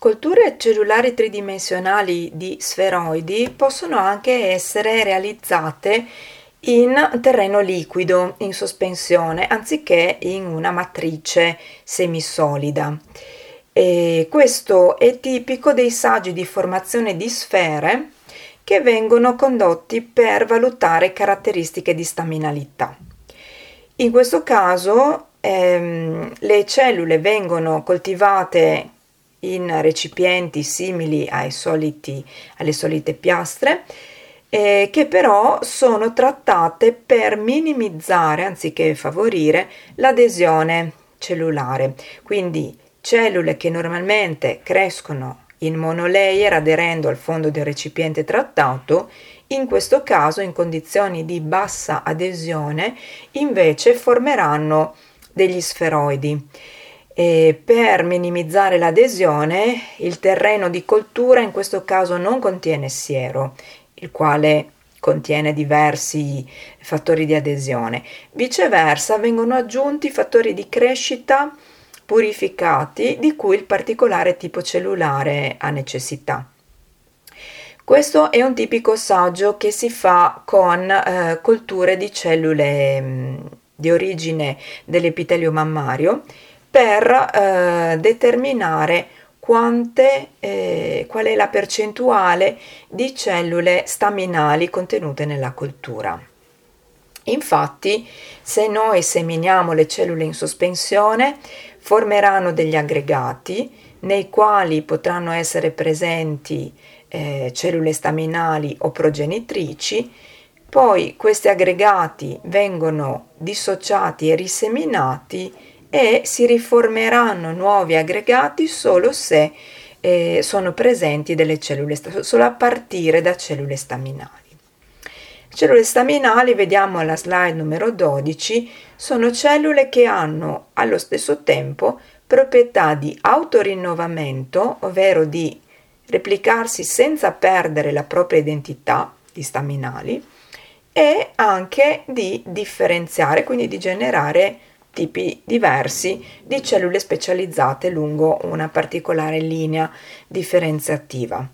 Colture cellulari tridimensionali di sferoidi possono anche essere realizzate in terreno liquido, in sospensione, anziché in una matrice semisolida. E questo è tipico dei saggi di formazione di sfere che vengono condotti per valutare caratteristiche di staminalità. In questo caso le cellule vengono coltivate in recipienti simili alle solite piastre, che però sono trattate per minimizzare, anziché favorire, l'adesione cellulare. Quindi cellule che normalmente crescono in monolayer aderendo al fondo del recipiente trattato, in questo caso in condizioni di bassa adesione invece formeranno degli sferoidi. E per minimizzare l'adesione, il terreno di coltura in questo caso non contiene siero, il quale contiene diversi fattori di adesione. Viceversa, vengono aggiunti fattori di crescita purificati di cui il particolare tipo cellulare ha necessità. Questo è un tipico saggio che si fa con colture di cellule di origine dell'epitelio mammario per determinare qual è la percentuale di cellule staminali contenute nella coltura. Infatti, se noi seminiamo le cellule in sospensione, formeranno degli aggregati nei quali potranno essere presenti cellule staminali o progenitrici. Poi questi aggregati vengono dissociati e riseminati e si riformeranno nuovi aggregati solo se sono presenti delle cellule, solo a partire da cellule staminali. Cellule staminali, vediamo alla slide numero 12, sono cellule che hanno allo stesso tempo proprietà di autorinnovamento, ovvero di replicarsi senza perdere la propria identità di staminali, e anche di differenziare, quindi di generare tipi diversi di cellule specializzate lungo una particolare linea differenziativa.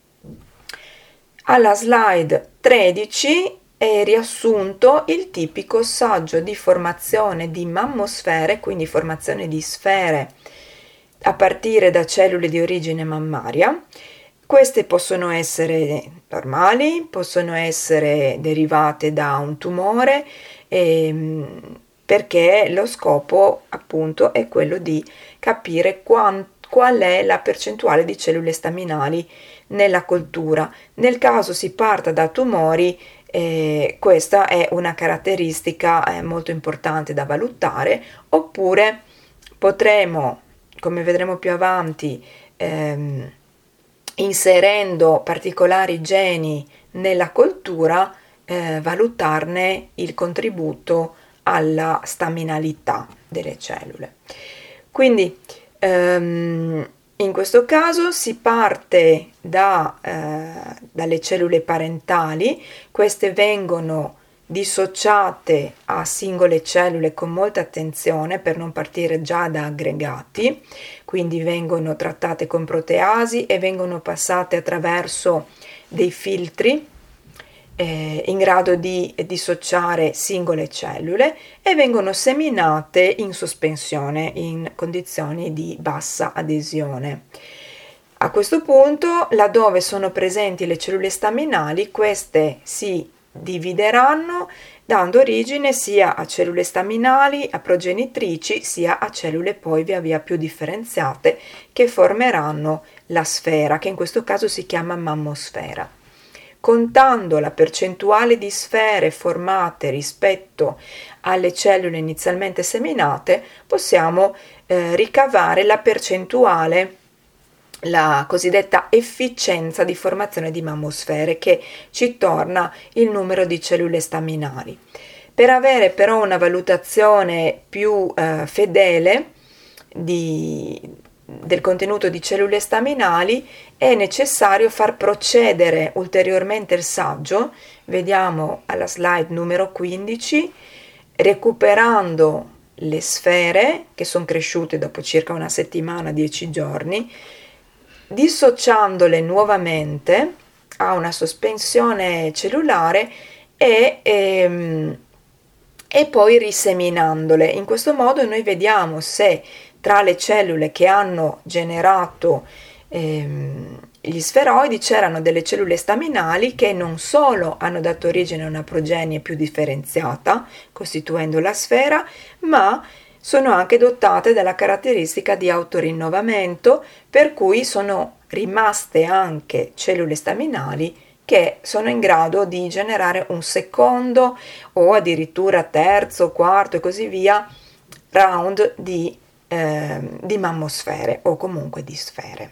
Alla slide 13 è riassunto il tipico saggio di formazione di mammosfere, quindi formazione di sfere a partire da cellule di origine mammaria. Queste possono essere normali, possono essere derivate da un tumore, perché lo scopo appunto è quello di capire qual è la percentuale di cellule staminali nella coltura. Nel caso si parta da tumori, questa è una caratteristica molto importante da valutare, oppure potremo, come vedremo più avanti, inserendo particolari geni nella coltura, valutarne il contributo alla staminalità delle cellule. Quindi in questo caso si parte dalle cellule parentali. Queste vengono dissociate a singole cellule con molta attenzione per non partire già da aggregati, quindi vengono trattate con proteasi e vengono passate attraverso dei filtri in grado di dissociare singole cellule e vengono seminate in sospensione in condizioni di bassa adesione. A questo punto, laddove sono presenti le cellule staminali, queste si divideranno dando origine sia a cellule staminali, a progenitrici, sia a cellule poi via via più differenziate che formeranno la sfera, che in questo caso si chiama mammosfera. Contando la percentuale di sfere formate rispetto alle cellule inizialmente seminate, possiamo ricavare la percentuale, la cosiddetta efficienza di formazione di mammosfere, che ci torna il numero di cellule staminali. Per avere però una valutazione più fedele del contenuto di cellule staminali, è necessario far procedere ulteriormente il saggio, vediamo alla slide numero 15, recuperando le sfere che sono cresciute dopo circa una settimana, 10 giorni, dissociandole nuovamente a una sospensione cellulare e poi riseminandole. In questo modo noi vediamo se tra le cellule che hanno generato gli sferoidi c'erano delle cellule staminali che non solo hanno dato origine a una progenie più differenziata, costituendo la sfera, ma sono anche dotate della caratteristica di autorinnovamento, per cui sono rimaste anche cellule staminali che sono in grado di generare un secondo o addirittura terzo, quarto e così via round di mammosfere o comunque di sfere.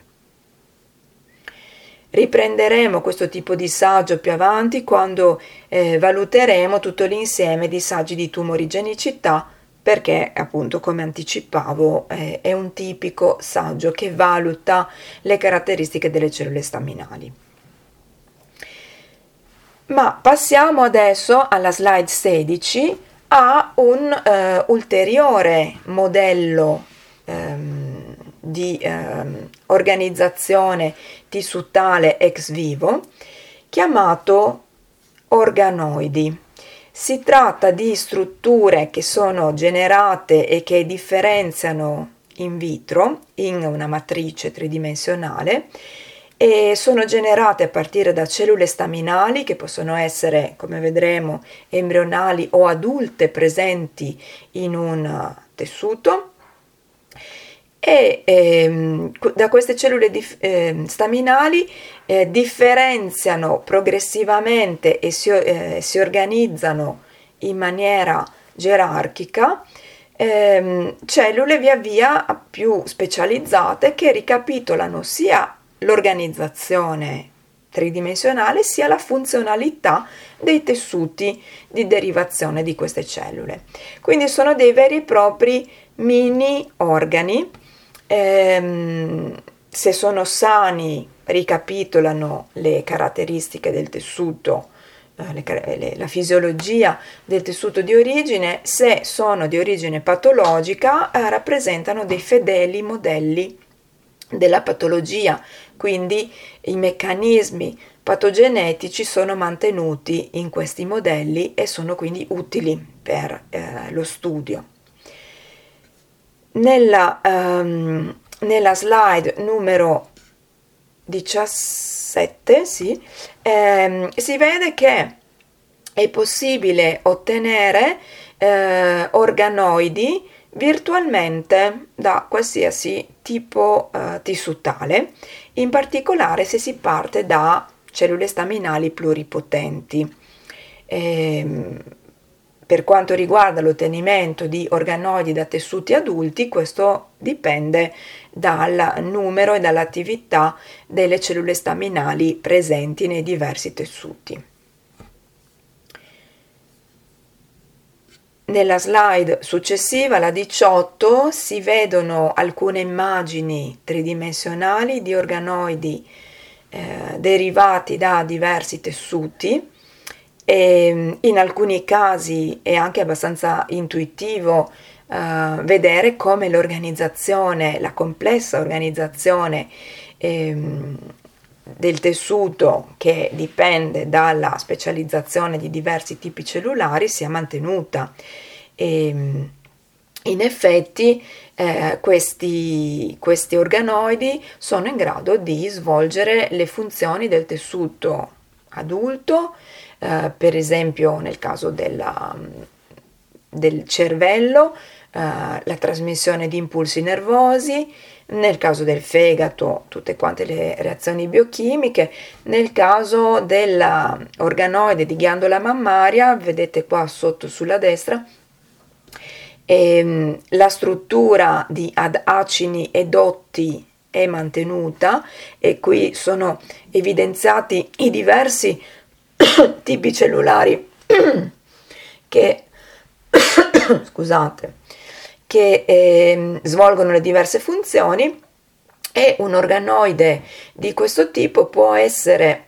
Riprenderemo questo tipo di saggio più avanti quando valuteremo tutto l'insieme di saggi di tumorigenicità, perché appunto, come anticipavo, è un tipico saggio che valuta le caratteristiche delle cellule staminali. Ma passiamo adesso alla slide 16 a un ulteriore modello di organizzazione tissutale ex vivo chiamato organoidi. Si tratta di strutture che sono generate e che differenziano in vitro in una matrice tridimensionale e sono generate a partire da cellule staminali che possono essere, come vedremo, embrionali o adulte presenti in un tessuto. E da queste cellule staminali differenziano progressivamente e si organizzano in maniera gerarchica cellule via via più specializzate che ricapitolano sia l'organizzazione tridimensionale sia la funzionalità dei tessuti di derivazione di queste cellule. Quindi sono dei veri e propri mini organi. Se sono sani ricapitolano le caratteristiche del tessuto, la fisiologia del tessuto di origine. Se sono di origine patologica rappresentano dei fedeli modelli della patologia, quindi i meccanismi patogenetici sono mantenuti in questi modelli e sono quindi utili per lo studio. Nella slide numero 17 si vede che è possibile ottenere organoidi virtualmente da qualsiasi tipo tissutale, in particolare se si parte da cellule staminali pluripotenti. Per quanto riguarda l'ottenimento di organoidi da tessuti adulti, questo dipende dal numero e dall'attività delle cellule staminali presenti nei diversi tessuti. Nella slide successiva, la 18, si vedono alcune immagini tridimensionali di organoidi derivati da diversi tessuti. E in alcuni casi è anche abbastanza intuitivo vedere come l'organizzazione, la complessa organizzazione del tessuto, che dipende dalla specializzazione di diversi tipi cellulari, sia mantenuta. E, in effetti questi organoidi sono in grado di svolgere le funzioni del tessuto adulto, per esempio nel caso del cervello, la trasmissione di impulsi nervosi, nel caso del fegato tutte quante le reazioni biochimiche, nel caso dell'organoide di ghiandola mammaria, vedete qua sotto sulla destra, la struttura di acini e dotti è mantenuta e qui sono evidenziati i diversi tipi cellulari che scusate, che svolgono le diverse funzioni, e un organoide di questo tipo può essere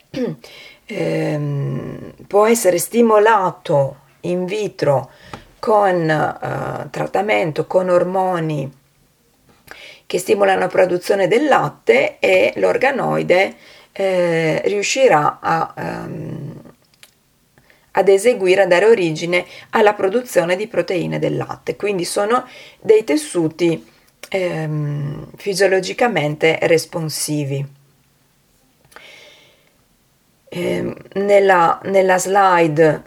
stimolato in vitro con trattamento con ormoni che stimolano la produzione del latte e l'organoide riuscirà ad eseguire, a dare origine alla produzione di proteine del latte. Quindi sono dei tessuti fisiologicamente responsivi. Nella slide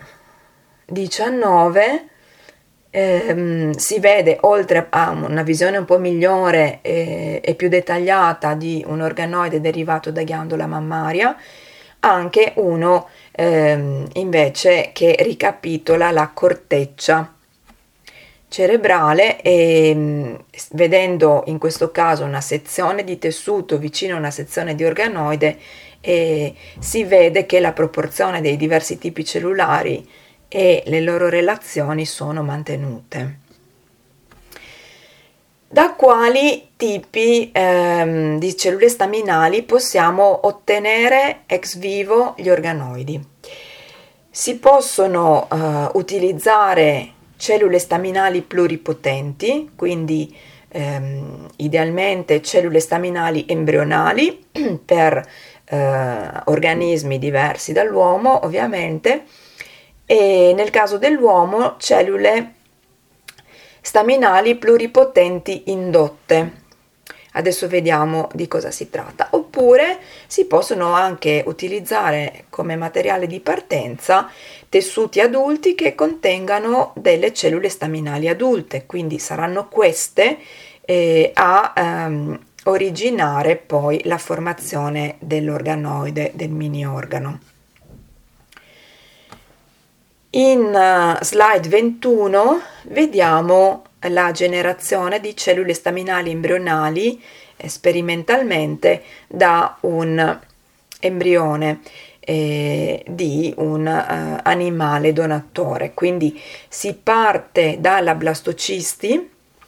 19 si vede, oltre a una visione un po' migliore e più dettagliata di un organoide derivato da ghiandola mammaria, anche uno invece che ricapitola la corteccia cerebrale e vedendo in questo caso una sezione di tessuto vicino a una sezione di organoide si vede che la proporzione dei diversi tipi cellulari e le loro relazioni sono mantenute. Da quali tipi di cellule staminali possiamo ottenere ex vivo gli organoidi? Si possono utilizzare cellule staminali pluripotenti, quindi idealmente cellule staminali embrionali per organismi diversi dall'uomo, ovviamente, e nel caso dell'uomo cellule staminali pluripotenti indotte. Adesso vediamo di cosa si tratta. Oppure si possono anche utilizzare come materiale di partenza tessuti adulti che contengano delle cellule staminali adulte, quindi saranno queste a originare poi la formazione dell'organoide, del mini organo. In slide 21 vediamo la generazione di cellule staminali embrionali sperimentalmente da un embrione di un animale donatore. Quindi si parte dalla blastocisti,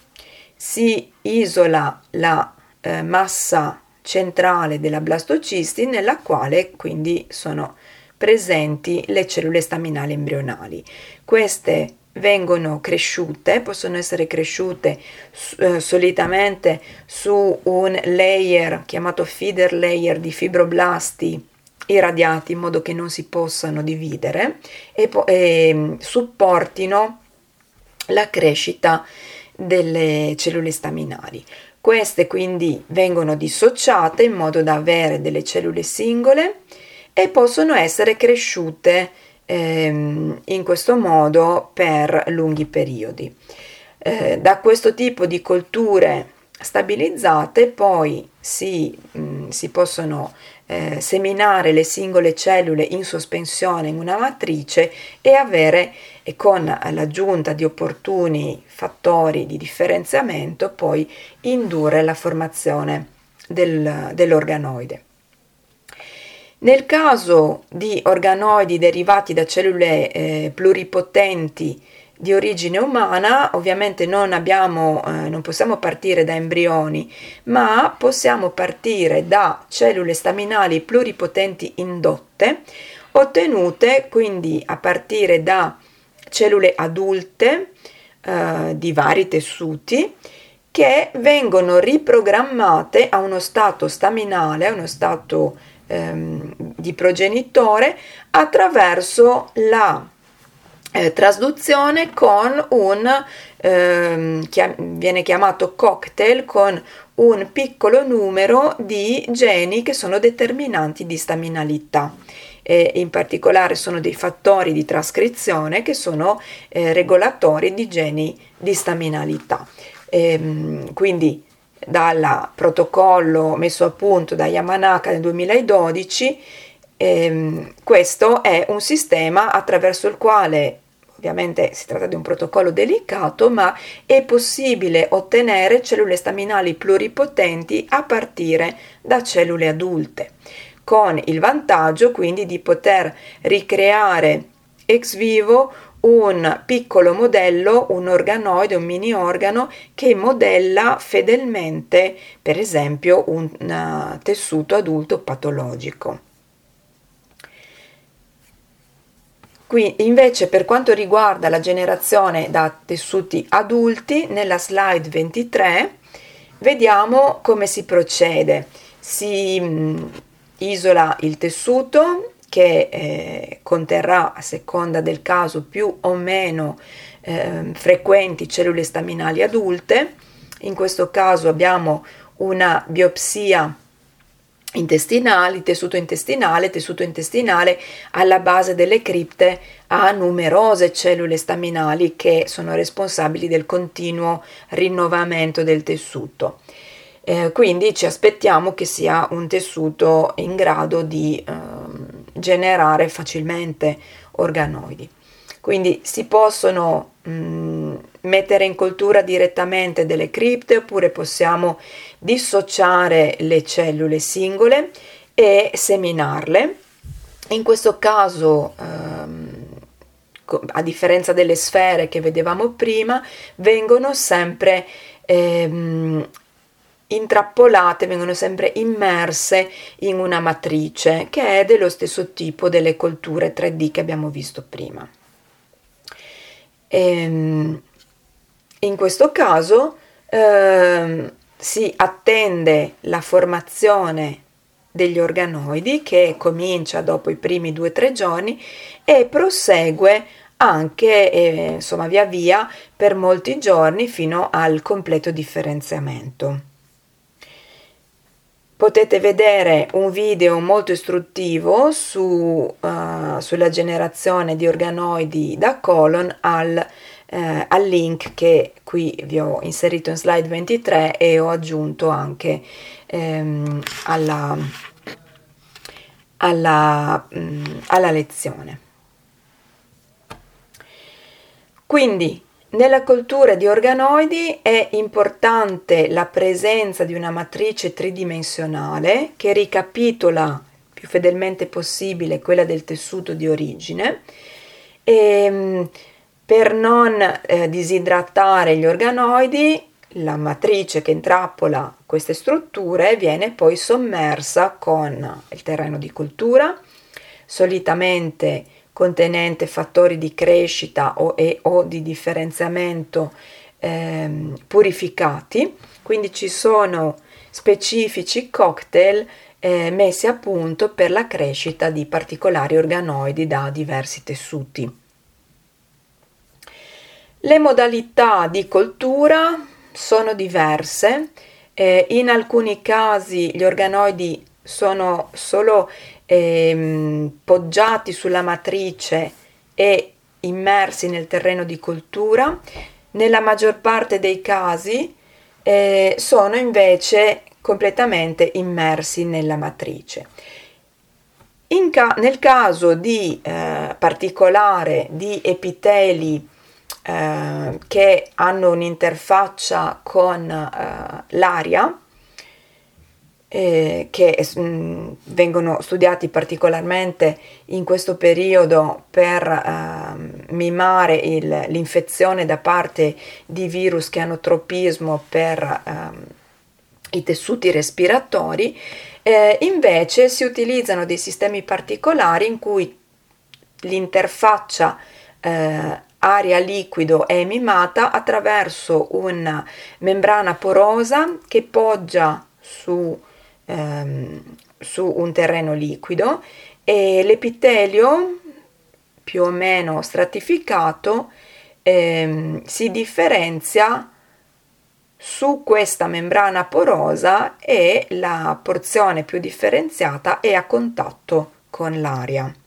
si isola la massa centrale della blastocisti nella quale quindi sono presenti le cellule staminali embrionali. Queste vengono cresciute, possono essere cresciute solitamente su un layer chiamato feeder layer di fibroblasti irradiati in modo che non si possano dividere e supportino la crescita delle cellule staminali. Queste quindi vengono dissociate in modo da avere delle cellule singole e possono essere cresciute in questo modo per lunghi periodi. Da questo tipo di colture stabilizzate poi si possono seminare le singole cellule in sospensione in una matrice e avere, con l'aggiunta di opportuni fattori di differenziamento, poi indurre la formazione dell'organoide. Nel caso di organoidi derivati da cellule pluripotenti di origine umana, ovviamente non possiamo partire da embrioni, ma possiamo partire da cellule staminali pluripotenti indotte, ottenute quindi a partire da cellule adulte di vari tessuti, che vengono riprogrammate a uno stato staminale, a uno stato di progenitore, attraverso la trasduzione con viene chiamato cocktail, con un piccolo numero di geni che sono determinanti di staminalità. In particolare sono dei fattori di trascrizione che sono regolatori di geni di staminalità. Quindi dal protocollo messo a punto da Yamanaka nel 2012, questo è un sistema attraverso il quale, ovviamente si tratta di un protocollo delicato, ma è possibile ottenere cellule staminali pluripotenti a partire da cellule adulte, con il vantaggio quindi di poter ricreare ex vivo un piccolo modello, un organoide, un mini organo che modella fedelmente, per esempio, un tessuto adulto patologico. Qui invece, per quanto riguarda la generazione da tessuti adulti, nella slide 23 Vediamo come si procede. Si isola il tessuto che conterrà, a seconda del caso, più o meno frequenti cellule staminali adulte. In questo caso abbiamo una biopsia intestinale, tessuto intestinale alla base delle cripte ha numerose cellule staminali che sono responsabili del continuo rinnovamento del tessuto. Quindi ci aspettiamo che sia un tessuto in grado di generare facilmente organoidi. Quindi si possono mettere in coltura direttamente delle cripte, oppure possiamo dissociare le cellule singole e seminarle. In questo caso, a differenza delle sfere che vedevamo prima, vengono sempre intrappolate, vengono sempre immerse in una matrice che è dello stesso tipo delle colture 3D che abbiamo visto prima. In questo caso si attende la formazione degli organoidi, che comincia dopo i primi 2-3 giorni e prosegue anche insomma via via per molti giorni fino al completo differenziamento. Potete vedere un video molto istruttivo sulla generazione di organoidi da colon al link che qui vi ho inserito in slide 23 e ho aggiunto anche alla lezione. Quindi nella coltura di organoidi è importante la presenza di una matrice tridimensionale che ricapitola più fedelmente possibile quella del tessuto di origine, e per non disidratare gli organoidi, la matrice che intrappola queste strutture viene poi sommersa con il terreno di coltura, solitamente contenente fattori di crescita o di differenziamento purificati. Quindi ci sono specifici cocktail messi a punto per la crescita di particolari organoidi da diversi tessuti. Le modalità di coltura sono diverse, in alcuni casi gli organoidi sono solo poggiati sulla matrice e immersi nel terreno di coltura. Nella maggior parte dei casi sono invece completamente immersi nella matrice. Nel caso di particolare di epiteli che hanno un'interfaccia con l'aria, che vengono studiati particolarmente in questo periodo per mimare l'infezione da parte di virus che hanno tropismo per i tessuti respiratori, invece si utilizzano dei sistemi particolari in cui l'interfaccia aria-liquido è mimata attraverso una membrana porosa che poggia su un terreno liquido, e l'epitelio più o meno stratificato si differenzia su questa membrana porosa, e la porzione più differenziata è a contatto con l'aria.